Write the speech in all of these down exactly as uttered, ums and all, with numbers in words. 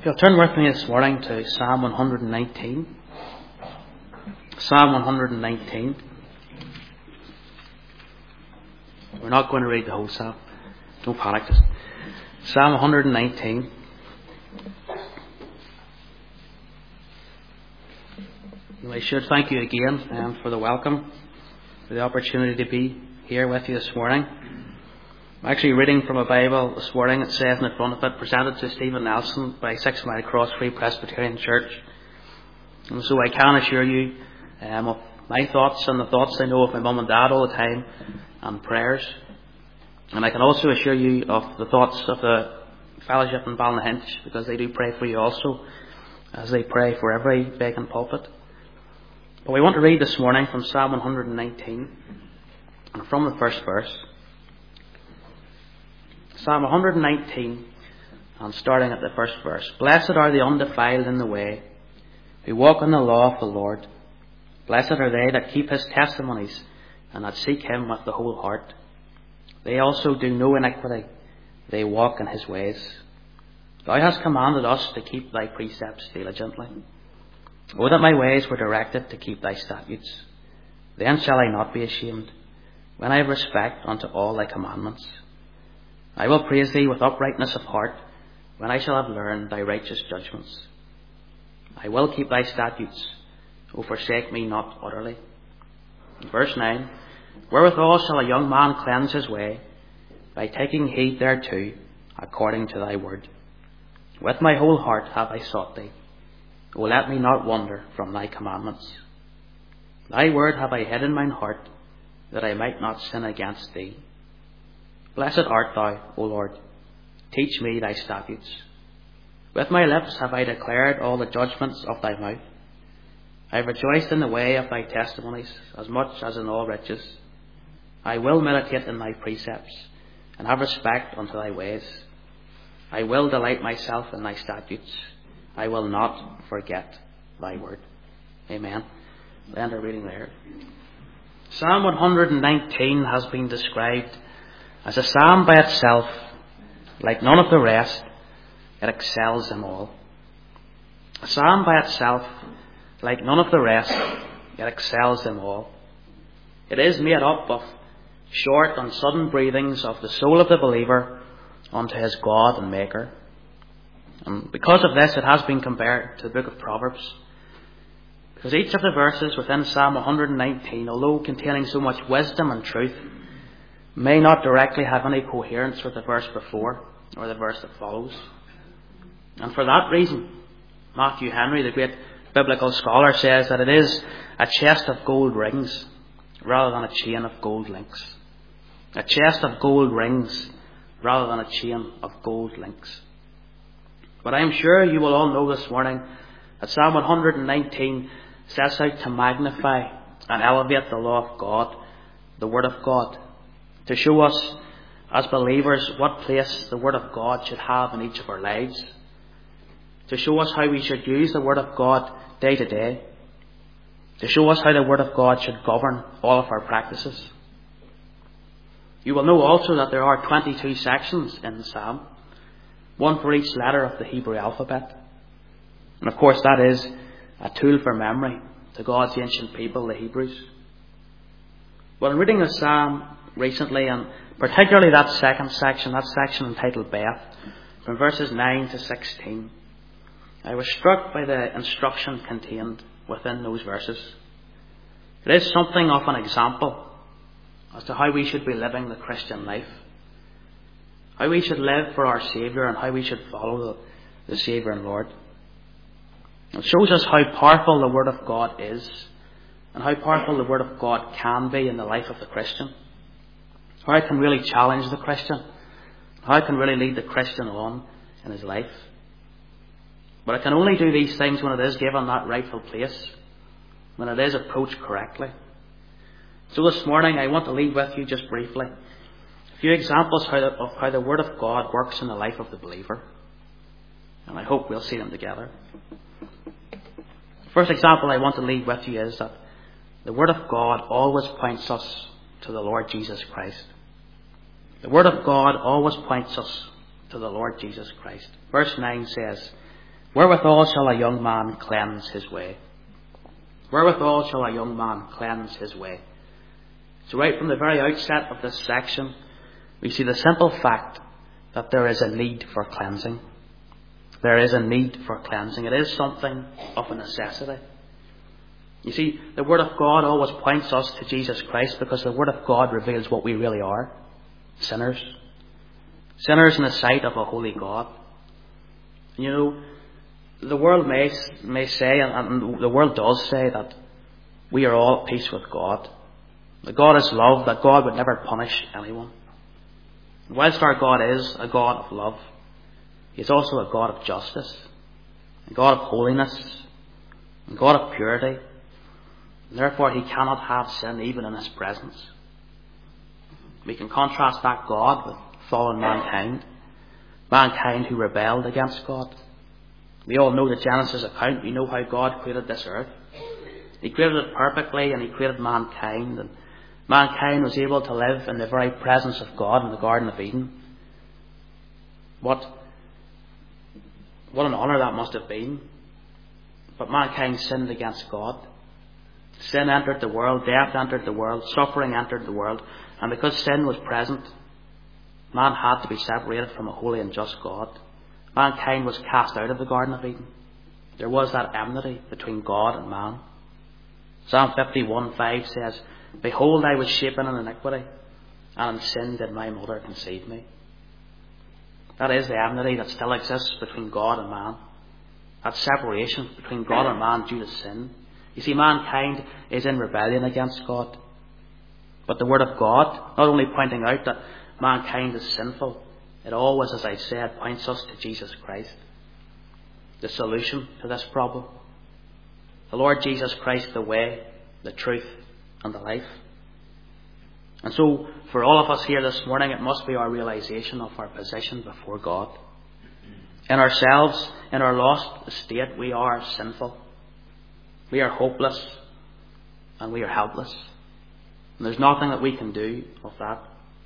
If you'll turn with me this morning to Psalm one nineteen. Psalm one nineteen. We're not going to read the whole psalm. Don't panic. Just Psalm one nineteen. And I should thank you again um, for the welcome, for the opportunity to be here with you this morning. I'm actually reading from a Bible this morning. It says in the front of it, presented to Stephen Nelson by Six Mile Cross Free Presbyterian Church. And so I can assure you um, of my thoughts and the thoughts I know of my mum and dad all the time, and prayers. And I can also assure you of the thoughts of the fellowship in Ballynahinch, because they do pray for you also, as they pray for every vacant pulpit. But we want to read this morning from Psalm one nineteen, and from the first verse. Psalm one nineteen, and starting at the first verse. Blessed are the undefiled in the way, who walk in the law of the Lord. Blessed are they that keep his testimonies, and that seek him with the whole heart. They also do no iniquity, they walk in his ways. Thou hast commanded us to keep thy precepts diligently. O that my ways were directed to keep thy statutes. Then shall I not be ashamed, when I have respect unto all thy commandments. I will praise thee with uprightness of heart, when I shall have learned thy righteous judgments. I will keep thy statutes, O forsake me not utterly. Verse nine. Wherewithal shall a young man cleanse his way? By taking heed thereto, according to thy word. With my whole heart have I sought thee. O let me not wander from thy commandments. Thy word have I hid in mine heart, that I might not sin against thee. Blessed art thou, O Lord. Teach me thy statutes. With my lips have I declared all the judgments of thy mouth. I have rejoiced in the way of thy testimonies, as much as in all riches. I will meditate in thy precepts, and have respect unto thy ways. I will delight myself in thy statutes. I will not forget thy word. Amen. We'll end our reading there. Psalm one nineteen has been described as a psalm by itself, like none of the rest. It excels them all. A psalm by itself, like none of the rest, it excels them all. It is made up of short and sudden breathings of the soul of the believer unto his God and Maker. And because of this, it has been compared to the book of Proverbs. Because each of the verses within Psalm one nineteen, although containing so much wisdom and truth, may not directly have any coherence with the verse before or the verse that follows. And for that reason, Matthew Henry, the great biblical scholar, says that it is a chest of gold rings rather than a chain of gold links. A chest of gold rings rather than a chain of gold links. But I am sure you will all know this morning that Psalm one nineteen sets out to magnify and elevate the law of God, the Word of God, to show us as believers what place the Word of God should have in each of our lives, to show us how we should use the Word of God day to day, to show us how the Word of God should govern all of our practices. You will know also that there are twenty-two sections in the Psalm, one for each letter of the Hebrew alphabet. And of course that is a tool for memory to God's ancient people, the Hebrews. Well, in reading the Psalm recently, and particularly that second section, that section entitled Beth, from verses nine to sixteen, I was struck by the instruction contained within those verses. It is something of an example as to how we should be living the Christian life, how we should live for our Saviour, and how we should follow the, the Saviour and Lord. It shows us how powerful the Word of God is, and how powerful the Word of God can be in the life of the Christian. How it can really challenge the Christian, how it can really lead the Christian on in his life. But it can only do these things when it is given that rightful place, when it is approached correctly. So this morning I want to leave with you just briefly a few examples of how the Word of God works in the life of the believer. And I hope we'll see them together. The first example I want to leave with you is that the Word of God always points us to the Lord Jesus Christ. The Word of God always points us to the Lord Jesus Christ. Verse nine says, Wherewithal shall a young man cleanse his way? Wherewithal shall a young man cleanse his way? So right from the very outset of this section, we see the simple fact that there is a need for cleansing. There is a need for cleansing. It is something of a necessity. You see, the Word of God always points us to Jesus Christ because the Word of God reveals what we really are. Sinners. Sinners in the sight of a holy God. You know, the world may, may say, and the world does say, that we are all at peace with God. That God is love, that God would never punish anyone. Whilst our God is a God of love, He is also a God of justice, a God of holiness, a God of purity. And therefore He cannot have sin even in His presence. We can contrast that God with fallen mankind, mankind who rebelled against God. We all know the Genesis account. We know how God created this earth. He created it perfectly, and He created mankind, and mankind was able to live in the very presence of God in the Garden of Eden. What, what an honour that must have been. But mankind sinned against God. Sin entered the world, death entered the world, suffering entered the world, and because sin was present, man had to be separated from a holy and just God. Mankind was cast out of the Garden of Eden. There was that enmity between God and man. Psalm fifty-one five says, Behold, I was shapen in iniquity, and in sin did my mother conceive me. That is the enmity that still exists between God and man. That separation between God and man due to sin. You see, mankind is in rebellion against God. But the Word of God, not only pointing out that mankind is sinful, it always, as I said, points us to Jesus Christ, the solution to this problem. The Lord Jesus Christ, the way, the truth, and the life. And so, for all of us here this morning, it must be our realization of our position before God. In ourselves, in our lost state, we are sinful. We are hopeless, and we are helpless. And there's nothing that we can do of that.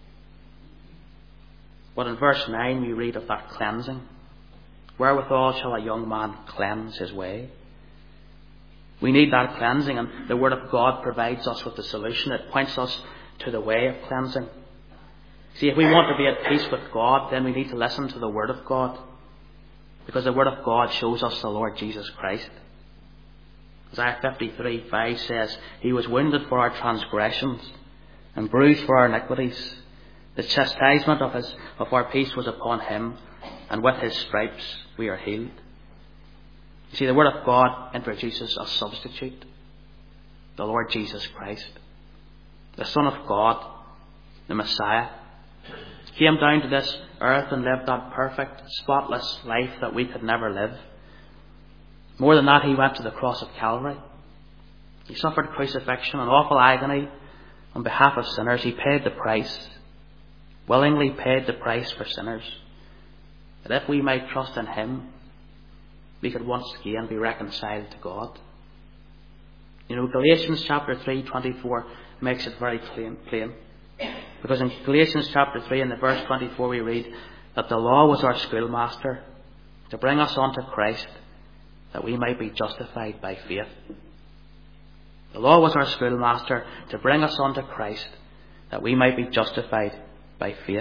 But in verse nine we read of that cleansing. Wherewithal shall a young man cleanse his way? We need that cleansing, and the Word of God provides us with the solution. It points us to the way of cleansing. See, if we want to be at peace with God, then we need to listen to the Word of God. Because the Word of God shows us the Lord Jesus Christ. Isaiah fifty-three five says, He was wounded for our transgressions, and bruised for our iniquities. The chastisement of, his, of our peace was upon Him, and with His stripes we are healed. You see, the Word of God introduces a substitute, the Lord Jesus Christ, the Son of God, the Messiah. He came down to this earth and lived that perfect, spotless life that we could never live. More than that, He went to the cross of Calvary. He suffered crucifixion and awful agony on behalf of sinners. He paid the price, willingly paid the price for sinners, that if we might trust in Him, we could once again be reconciled to God. You know, Galatians chapter three twenty-four makes it very plain, plain. Because in Galatians chapter three and the verse twenty-four we read that the law was our schoolmaster to bring us unto Christ, that we might be justified by faith. The law was our schoolmaster to bring us unto Christ, that we might be justified by faith.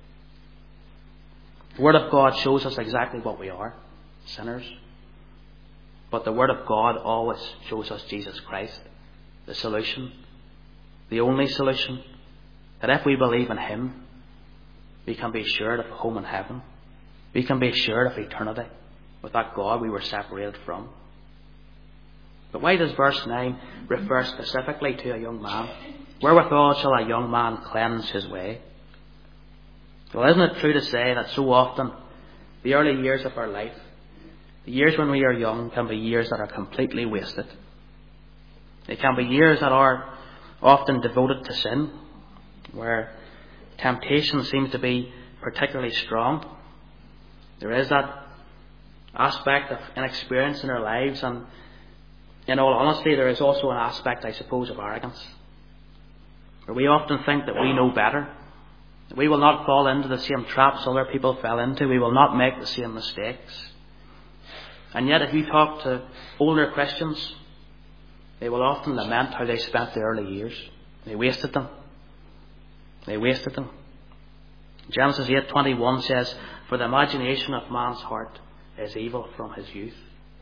The Word of God shows us exactly what we are, sinners. But the Word of God always shows us Jesus Christ, the solution, the only solution, that if we believe in Him, we can be assured of a home in heaven. We can be assured of eternity with that God we were separated from. But why does verse nine refer specifically to a young man? Wherewithal shall a young man cleanse his way? Well, isn't it true to say that so often the early years of our life, the years when we are young, can be years that are completely wasted? They can be years that are often devoted to sin, where temptation seems to be particularly strong. There is that aspect of inexperience in our lives, and in all honesty, there is also an aspect, I suppose, of arrogance, where we often think that we know better, that we will not fall into the same traps other people fell into, we will not make the same mistakes. And yet if you talk to older Christians, they will often lament how they spent their early years. They wasted them. They wasted them. Genesis eight twenty-one says, "For the imagination of man's heart is evil from his youth."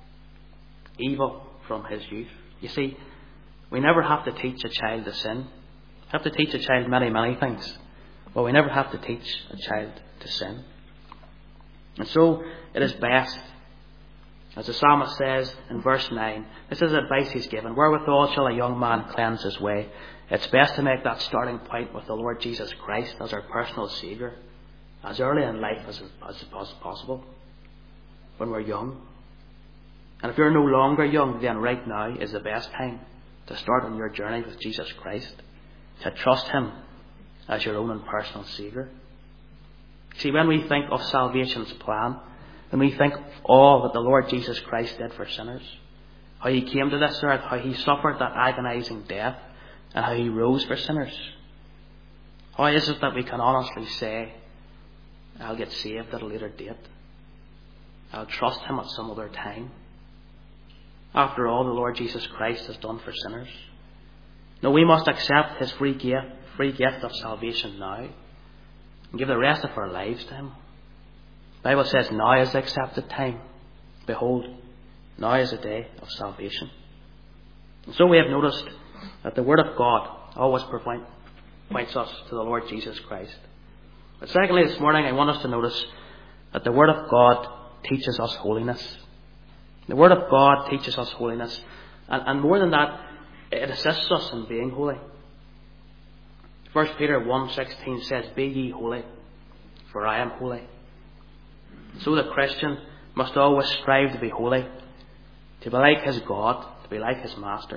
Evil from his youth. You see, we never have to teach a child to sin. We have to teach a child many, many things. But we never have to teach a child to sin. And so it is best, as the psalmist says in verse nine, this is advice he's given: "Wherewithal shall a young man cleanse his way?" It's best to make that starting point with the Lord Jesus Christ as our personal Saviour, as early in life as, as, as possible, when we're young. And if you're no longer young, then right now is the best time to start on your journey with Jesus Christ, to trust Him as your own and personal Saviour. See, when we think of salvation's plan, when we think of all that the Lord Jesus Christ did for sinners, how He came to this earth, how He suffered that agonizing death, and how He rose for sinners, how is it that we can honestly say, I'll get saved at a later date, I'll trust Him at some other time, after all the Lord Jesus Christ has done for sinners? No, we must accept His free gift, free gift of salvation now, and give the rest of our lives to Him. The Bible says, now is the accepted time. Behold, now is the day of salvation. And so we have noticed that the Word of God always point, points us to the Lord Jesus Christ. But secondly, this morning I want us to notice that the Word of God teaches us holiness. The Word of God teaches us holiness. And, and more than that, it assists us in being holy. First Peter one sixteen says, "Be ye holy, for I am holy." So the Christian must always strive to be holy, to be like his God, to be like his Master.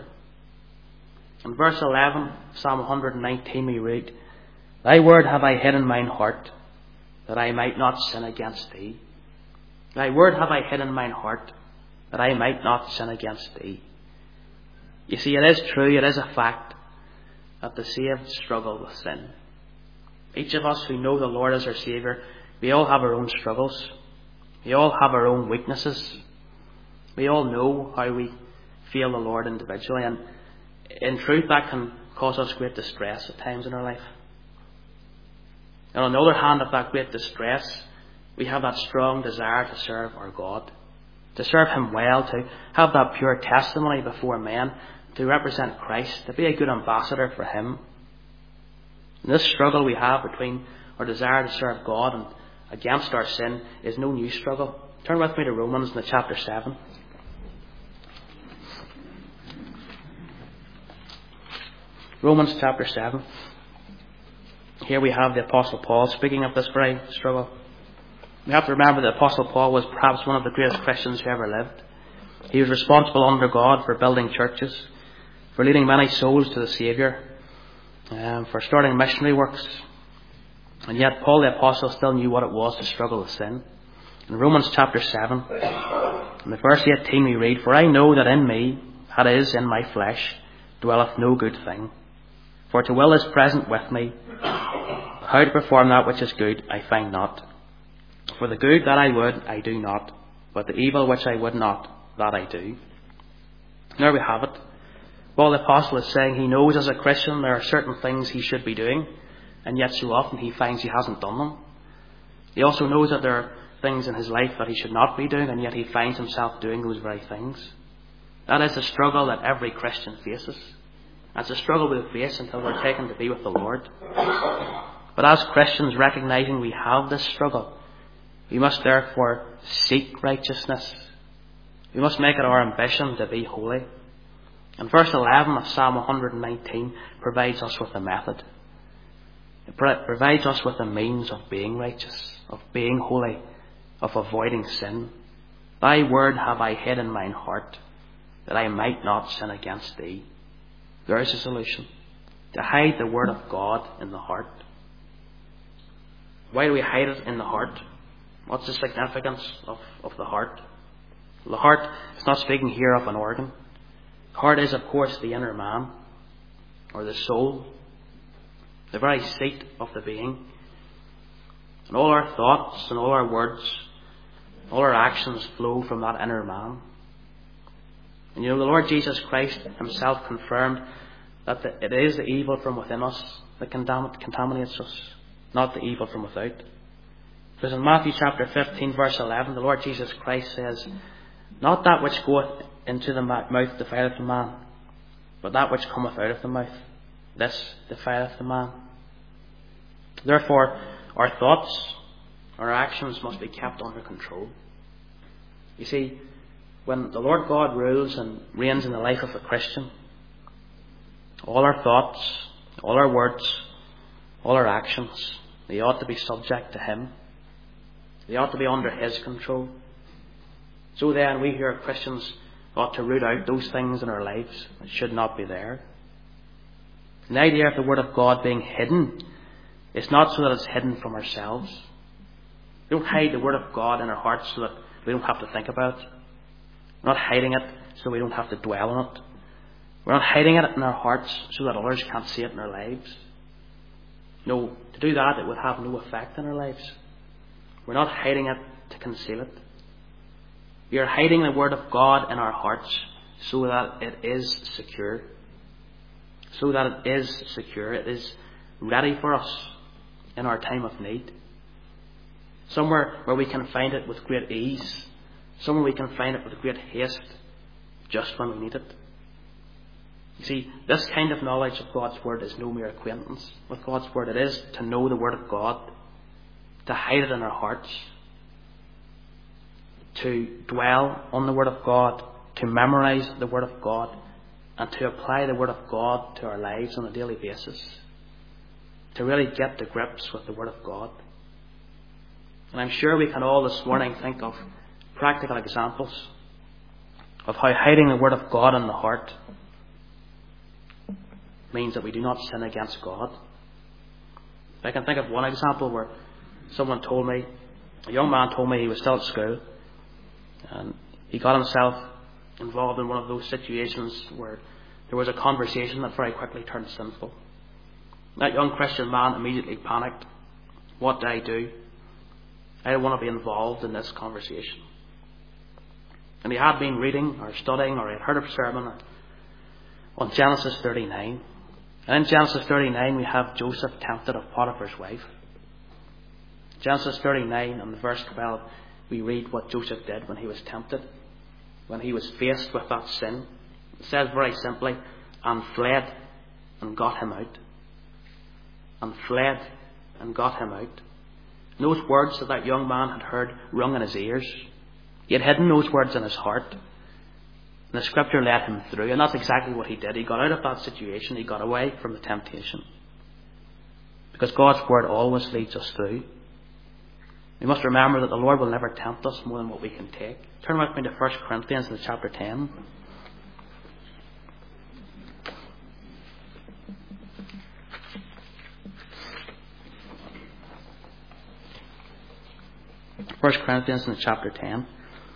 In verse eleven, Psalm one nineteen, we read, "Thy word have I hid in mine heart, that I might not sin against thee." Thy word have I hid in mine heart, that I might not sin against thee. You see, it is true, it is a fact, that the saved struggle with sin. Each of us who know the Lord as our Saviour, we all have our own struggles. We all have our own weaknesses. We all know how we feel the Lord individually, and in truth that can cause us great distress at times in our life. And on the other hand of that great distress, we have that strong desire to serve our God, to serve Him well, to have that pure testimony before men, to represent Christ, to be a good ambassador for Him. And this struggle we have between our desire to serve God and against our sin is no new struggle. Turn with me to Romans in the chapter seven. Romans chapter seven. Here we have the Apostle Paul speaking of this very struggle. We have to remember that Apostle Paul was perhaps one of the greatest Christians who ever lived. He was responsible under God for building churches, for leading many souls to the Saviour, um, for starting missionary works. And yet Paul the Apostle still knew what it was to struggle with sin. In Romans chapter seven, in the verse eighteen we read, "For I know that in me, that is, in my flesh, dwelleth no good thing. For to will is present with me, but how to perform that which is good I find not. For the good that I would, I do not, but the evil which I would not, that I do." There we have it. Paul the Apostle is saying he knows as a Christian there are certain things he should be doing, and yet so often he finds he hasn't done them. He also knows that there are things in his life that he should not be doing, and yet he finds himself doing those very things. That is the struggle that every Christian faces. That's a struggle we'll face until we're taken to be with the Lord. But as Christians, recognizing we have this struggle, we must therefore seek righteousness. We must make it our ambition to be holy. And verse eleven of Psalm one nineteen provides us with a method. It provides us with a means of being righteous, of being holy, of avoiding sin. "Thy word have I hid in mine heart, that I might not sin against thee." There is a solution. To hide the word of God in the heart. Why do we hide it in the heart? What's the significance of, of the heart? Well, the heart is not speaking here of an organ. The heart is, of course, the inner man, or the soul, the very seat of the being. And all our thoughts and all our words All our actions flow from that inner man. And you know, the Lord Jesus Christ himself confirmed that the, it is the evil from within us that condam- contaminates us, not the evil from without. Because in Matthew chapter fifteen, verse eleven, the Lord Jesus Christ says, "Not that which goeth into the mouth defileth the man, but that which cometh out of the mouth, this defileth the man." Therefore, our thoughts, our actions must be kept under control. You see, when the Lord God rules and reigns in the life of a Christian, all our thoughts, all our words, all our actions, they ought to be subject to Him. They ought to be under His control. So then, we here Christians ought to root out those things in our lives that should not be there. The idea of the Word of God being hidden is not so that it's hidden from ourselves. We don't hide the Word of God in our hearts so that we don't have to think about it. We're not hiding it so we don't have to dwell on it. We're not hiding it in our hearts so that others can't see it in our lives. No, to do that, it would have no effect in our lives. We're not hiding it to conceal it. We are hiding the Word of God in our hearts so that it is secure. So that it is secure. It is ready for us in our time of need. Somewhere where we can find it with great ease. Somewhere we can find it with great haste just when we need it. You see, this kind of knowledge of God's Word is no mere acquaintance with God's Word. It is to know the Word of God, to hide it in our hearts, to dwell on the Word of God, to memorize the Word of God, and to apply the Word of God to our lives on a daily basis, to really get to grips with the Word of God. And I'm sure we can all this morning think of practical examples of how hiding the Word of God in the heart means that we do not sin against God. I can think of one example where someone told me, a young man told me he was still at school, and he got himself involved in one of those situations where there was a conversation that very quickly turned sinful. That young Christian man immediately panicked. What do I do? I don't want to be involved in this conversation. And he had been reading or studying, or he had heard a sermon on Genesis thirty-nine. And in Genesis thirty-nine we have Joseph tempted of Potiphar's wife. Genesis thirty-nine and verse twelve, we read what Joseph did when he was tempted, when he was faced with that sin. It says very simply, and fled and got him out. And fled and got him out. And those words that that young man had heard rung in his ears. He had hidden those words in his heart. And the Scripture led him through, and that's exactly what he did. He got out of that situation. He got away from the temptation. Because God's Word always leads us through. We must remember that the Lord will never tempt us more than what we can take. Turn with me to First Corinthians in chapter ten. First Corinthians in chapter ten.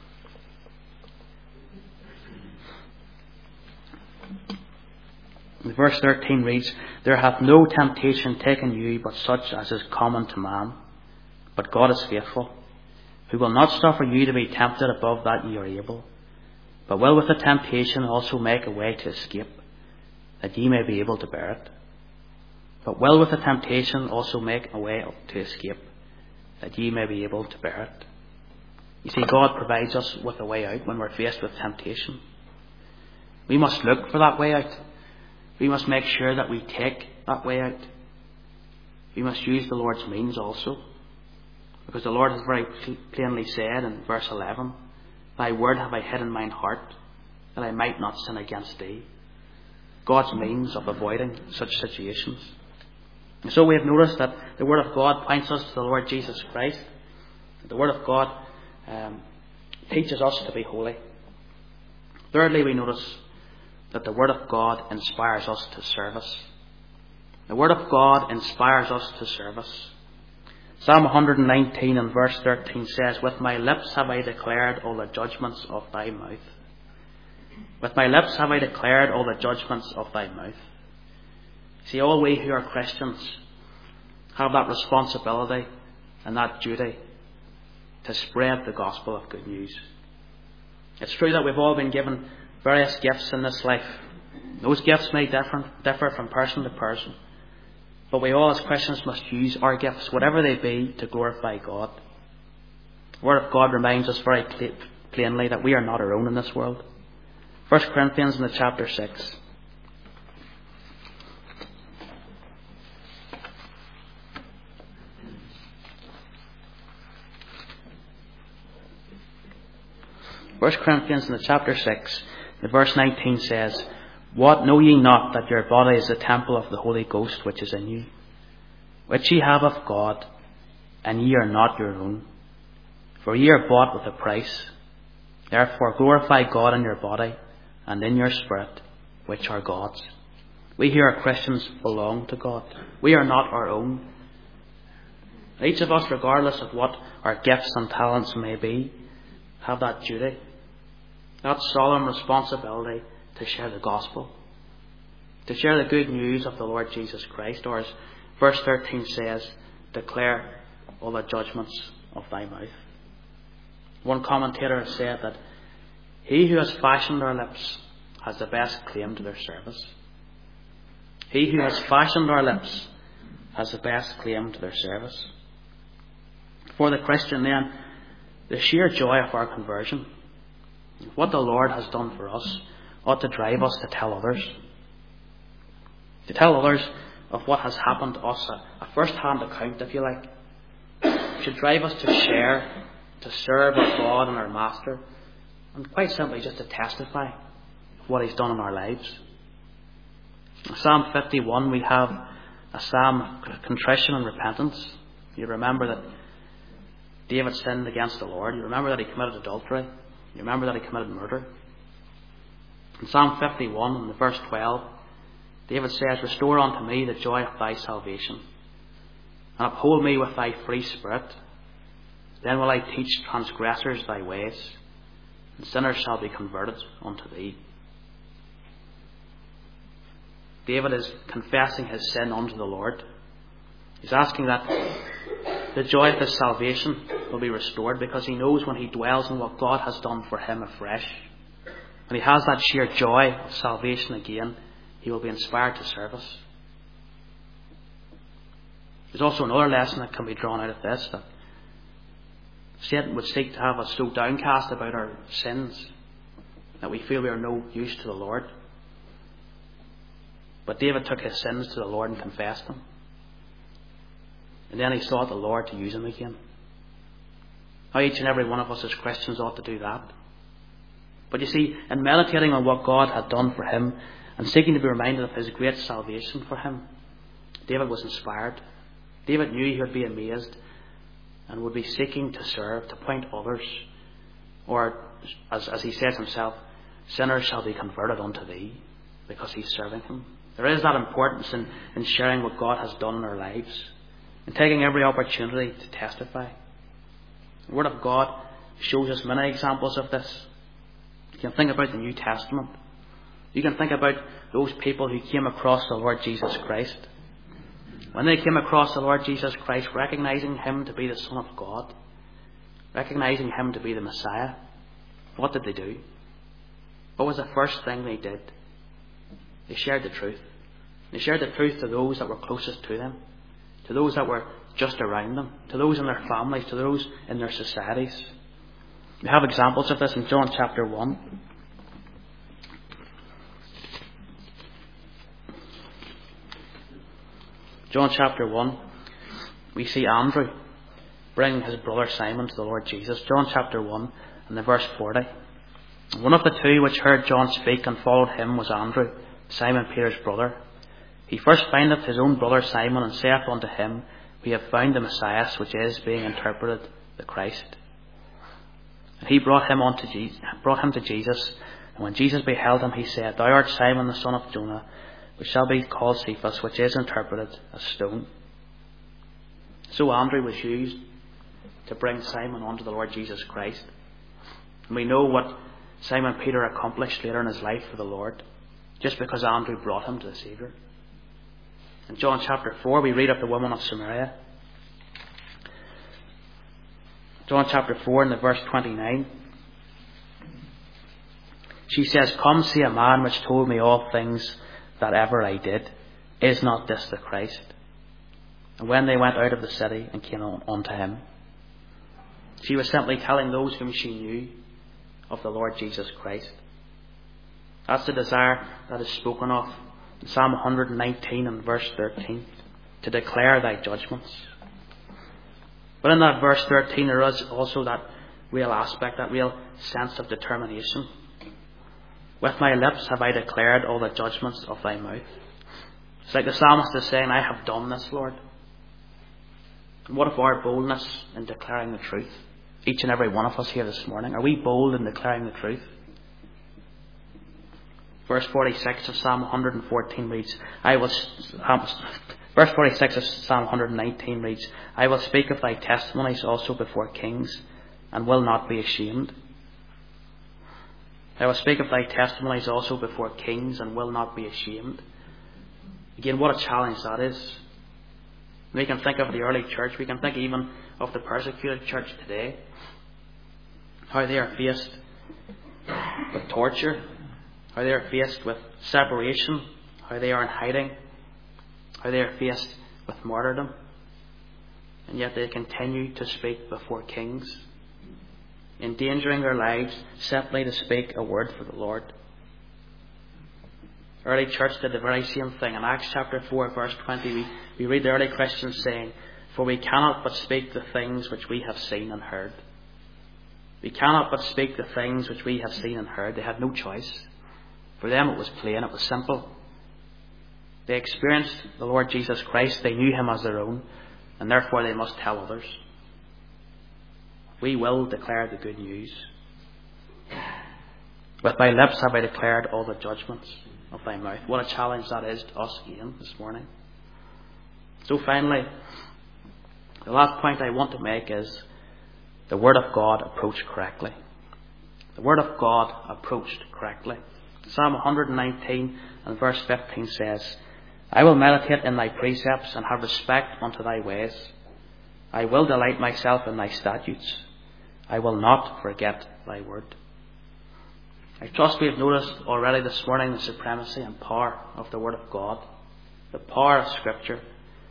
Verse thirteen reads, "There hath no temptation taken you but such as is common to man. But God is faithful, who will not suffer you to be tempted above that ye are able, but will with the temptation also make a way to escape, that ye may be able to bear it. But will with the temptation also make a way to escape, that ye may be able to bear it." You see, God provides us with a way out when we're faced with temptation. We must look for that way out. We must make sure that we take that way out. We must use the Lord's means also. Because the Lord has very plainly said in verse eleven, "Thy word have I hid in mine heart, that I might not sin against thee." God's means of avoiding such situations. And so we have noticed that the Word of God points us to the Lord Jesus Christ. The Word of God um, teaches us to be holy. Thirdly, we notice that the Word of God inspires us to service. The Word of God inspires us to service. Psalm one nineteen and verse thirteen says, "With my lips have I declared all the judgments of thy mouth." With my lips have I declared all the judgments of thy mouth. See, all we who are Christians have that responsibility and that duty to spread the gospel of good news. It's true that we've all been given various gifts in this life. Those gifts may differ, differ from person to person, but we all as Christians must use our gifts, whatever they be, to glorify God. The Word of God reminds us very plainly that we are not our own in this world. First Corinthians in the chapter six. First Corinthians in the chapter six, the verse nineteen says, "What, know ye not that your body is the temple of the Holy Ghost which is in you, which ye have of God, and ye are not your own? For ye are bought with a price. Therefore glorify God in your body and in your spirit, which are God's." We who are Christians belong to God. We are not our own. Each of us, regardless of what our gifts and talents may be, have that duty, that solemn responsibility to share the gospel, to share the good news of the Lord Jesus Christ, or as verse thirteen says, declare all the judgments of thy mouth. One commentator has said that he who has fashioned our lips has the best claim to their service. He who has fashioned our lips has the best claim to their service. For the Christian then, the sheer joy of our conversion, what the Lord has done for us, ought to drive us to tell others. To tell others of what has happened to us, a, a first-hand account, if you like. It should drive us to share, to serve our God and our Master, and quite simply just to testify of what He's done in our lives. In Psalm fifty-one, we have a psalm of contrition and repentance. You remember that David sinned against the Lord. You remember that he committed adultery. You remember that he committed murder. In Psalm fifty-one, in verse twelve, David says, "Restore unto me the joy of thy salvation, and uphold me with thy free spirit. Then will I teach transgressors thy ways, and sinners shall be converted unto thee." David is confessing his sin unto the Lord. He's asking that the joy of his salvation will be restored, because he knows when he dwells on what God has done for him afresh, when he has that sheer joy of salvation again, he will be inspired to service. There's also another lesson that can be drawn out of this, that Satan would seek to have us so downcast about our sins that we feel we are no use to the Lord. But David took his sins to the Lord and confessed them. And then he sought the Lord to use him again. Now each and every one of us as Christians ought to do that. But you see, in meditating on what God had done for him and seeking to be reminded of his great salvation for him, David was inspired. David knew he would be amazed and would be seeking to serve, to point others, or as, as he says himself, sinners shall be converted unto thee, because he's serving him. There is that importance in, in sharing what God has done in our lives, and taking every opportunity to testify. The Word of God shows us many examples of this. You can think about the New Testament. You can think about those people who came across the Lord Jesus Christ. When they came across the Lord Jesus Christ, recognizing Him to be the Son of God, recognizing Him to be the Messiah, what did they do? What was the first thing they did? They shared the truth. They shared the truth to those that were closest to them, to those that were just around them, to those in their families, to those in their societies. We have examples of this in John chapter one. John chapter one, we see Andrew bring his brother Simon to the Lord Jesus. John chapter one and the verse forty. One of the two which heard John speak and followed him was Andrew, Simon Peter's brother. He first findeth his own brother Simon, and saith unto him, We have found the Messiah, which is, being interpreted, the Christ. And he brought him unto Jesus, brought him to Jesus, and when Jesus beheld him, he said, Thou art Simon the son of Jonah, which shall be called Cephas, which is interpreted, a stone. So Andrew was used to bring Simon unto the Lord Jesus Christ. And we know what Simon Peter accomplished later in his life for the Lord, just because Andrew brought him to the Saviour. In John chapter four, we read of the woman of Samaria. John chapter four and the verse twenty-nine. She says, "Come see a man which told me all things that ever I did. Is not this the Christ?" And when they went out of the city and came on unto him, she was simply telling those whom she knew of the Lord Jesus Christ. That's the desire that is spoken of in Psalm one nineteen and verse thirteen, to declare thy judgments. But in that verse thirteen there is also that real aspect, that real sense of determination. With my lips have I declared all the judgments of thy mouth. It's like the psalmist is saying, I have done this, Lord. And what if our boldness in declaring the truth? Each and every one of us here this morning, are we bold in declaring the truth? Verse forty-six of Psalm one fourteen reads, I will, um, verse forty-six of Psalm one nineteen reads, I will speak of thy testimonies also before kings, and will not be ashamed. I will speak of thy testimonies also before kings, and will not be ashamed. Again, what a challenge that is. We can think of the early church, we can think even of the persecuted church today, how they are faced with torture, how they are faced with separation, how they are in hiding, how they are faced with martyrdom, and yet they continue to speak before kings, endangering their lives simply to speak a word for the Lord. Early church did the very same thing. In Acts chapter four verse twenty we, we read the early Christians saying, For we cannot but speak the things which we have seen and heard. We cannot but speak the things which we have seen and heard. They had no choice. For them it was plain, it was simple. They experienced the Lord Jesus Christ, they knew him as their own, and therefore they must tell others. We will declare the good news. With my lips have I declared all the judgments of thy mouth. What a challenge that is to us again this morning. So finally, the last point I want to make is the Word of God approached correctly. The Word of God approached correctly. Psalm one nineteen and verse fifteen says, I will meditate in thy precepts and have respect unto thy ways. I will delight myself in thy statutes. I will not forget thy word. I trust we have noticed already this morning the supremacy and power of the Word of God, the power of Scripture.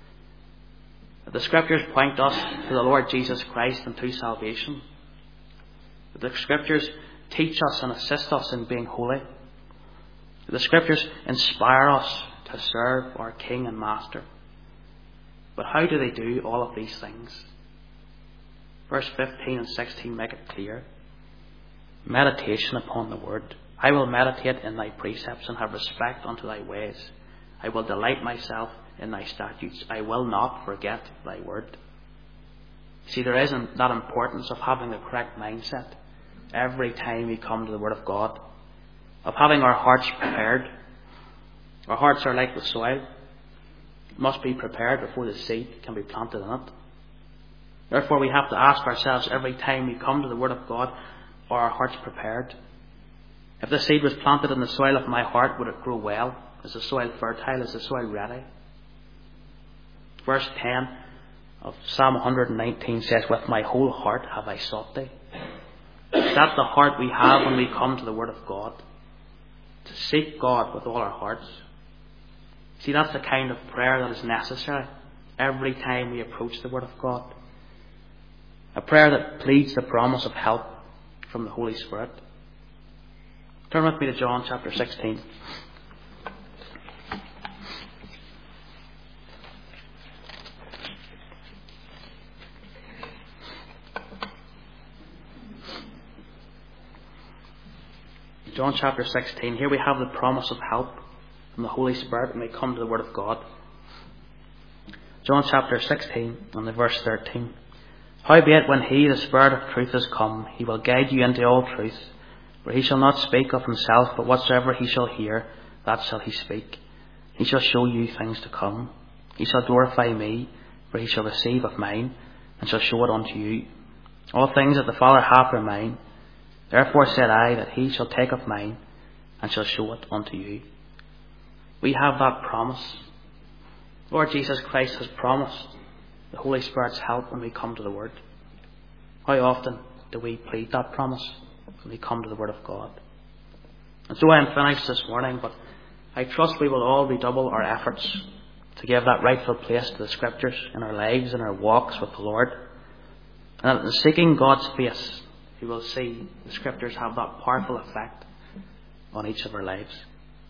The Scriptures point us to the Lord Jesus Christ and to salvation. The Scriptures teach us and assist us in being holy. The Scriptures inspire us to serve our King and Master. But how do they do all of these things? Verse fifteen and sixteen make it clear. Meditation upon the Word. I will meditate in thy precepts and have respect unto thy ways. I will delight myself in thy statutes. I will not forget thy word. See, there isn't that importance of having the correct mindset every time we come to the Word of God, of having our hearts prepared. Our hearts are like the soil, must be prepared before the seed can be planted in it. Therefore, we have to ask ourselves every time we come to the Word of God, are our hearts prepared? If the seed was planted in the soil of my heart, would it grow well? Is the soil fertile? Is the soil ready? Verse ten of Psalm one nineteen says, With my whole heart have I sought thee. Is that the heart we have when we come to the Word of God? To seek God with all our hearts. See, that's the kind of prayer that is necessary every time we approach the Word of God. A prayer that pleads the promise of help from the Holy Spirit. Turn with me to John chapter sixteen. John chapter sixteen. Here we have the promise of help from the Holy Spirit when we come to the Word of God. John chapter sixteen and the verse thirteen. Howbeit when he, the Spirit of truth, is come, he will guide you into all truth. For he shall not speak of himself, but whatsoever he shall hear, that shall he speak. He shall show you things to come. He shall glorify me, for he shall receive of mine, and shall show it unto you. All things that the Father hath are mine. Therefore said I, that he shall take of mine, and shall show it unto you. We have that promise. Lord Jesus Christ has promised the Holy Spirit's help when we come to the Word. How often do we plead that promise when we come to the Word of God? And so I am finished this morning, but I trust we will all redouble our efforts to give that rightful place to the Scriptures in our lives and our walks with the Lord. And that in seeking God's face, we will see the Scriptures have that powerful effect on each of our lives.